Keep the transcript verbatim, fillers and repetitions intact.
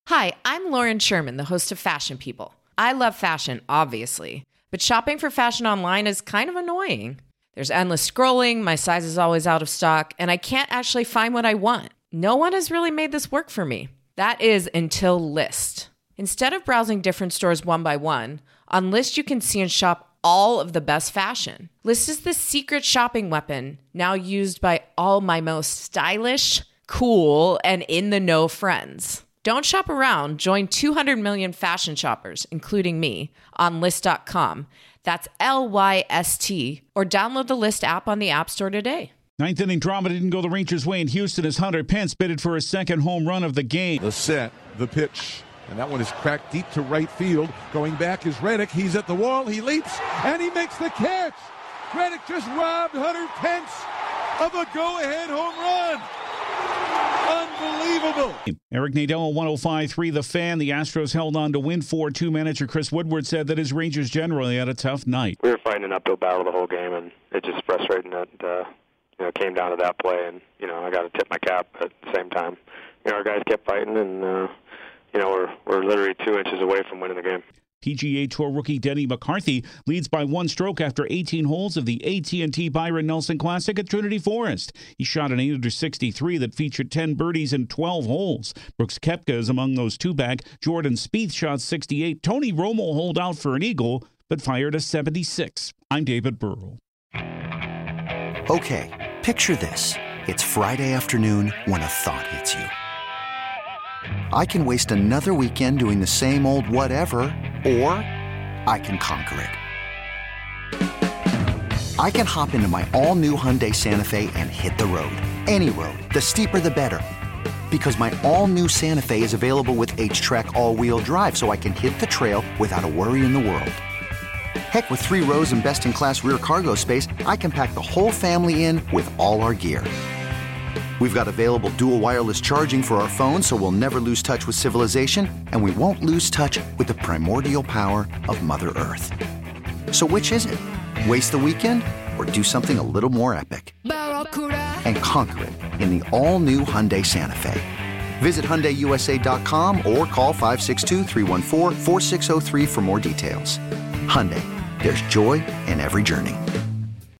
Hi, I'm Lauren Sherman, the host of Fashion People. I love fashion, obviously, but shopping for fashion online is kind of annoying. There's endless scrolling, my size is always out of stock, and I can't actually find what I want. No one has really made this work for me. That is until Lyst. Instead of browsing different stores one by one, on Lyst you can see and shop all of the best fashion. Lyst is the secret shopping weapon, now used by all my most stylish, cool, and in-the-know friends. Don't shop around. Join two hundred million fashion shoppers, including me, on Lyst dot com. That's L Y S T. Or download the Lyst app on the App Store today. Ninth inning drama didn't go the Rangers' way in Houston as Hunter Pence bidded for his second home run of the game. The set, the pitch, and that one is cracked deep to right field. Going back is Reddick. He's at the wall. He leaps, and he makes the catch. Reddick just robbed Hunter Pence of a go-ahead home run. Unbelievable. Eric Nadel, one oh five point three The Fan. The Astros held on to win four two. Manager Chris Woodward said that his Rangers generally had a tough night. We were fighting an uphill battle the whole game, and it's just frustrating that uh, you know, it came down to that play. And you know, I got to tip my cap at the same time. You know, our guys kept fighting, and uh, you know, we're we're literally two inches away from winning the game. P G A Tour rookie Denny McCarthy leads by one stroke after eighteen holes of the A T and T Byron Nelson Classic at Trinity Forest. He shot an eight under sixty-three that featured ten birdies in twelve holes. Brooks Koepka is among those two back. Jordan Spieth shot sixty-eight. Tony Romo holed out for an eagle, but fired a seventy-six. I'm David Burrow. Okay, picture this. It's Friday afternoon when a thought hits you. I can waste another weekend doing the same old whatever, or I can conquer it. I can hop into my all-new Hyundai Santa Fe and hit the road. Any road. The steeper, the better. Because my all-new Santa Fe is available with H-Track all-wheel drive, so I can hit the trail without a worry in the world. Heck, with three rows and best-in-class rear cargo space, I can pack the whole family in with all our gear. We've got available dual wireless charging for our phones, so we'll never lose touch with civilization, and we won't lose touch with the primordial power of Mother Earth. So which is it? Waste the weekend or do something a little more epic? And conquer it in the all-new Hyundai Santa Fe. Visit Hyundai U S A dot com or call five six two, three one four, four six zero three for more details. Hyundai, there's joy in every journey.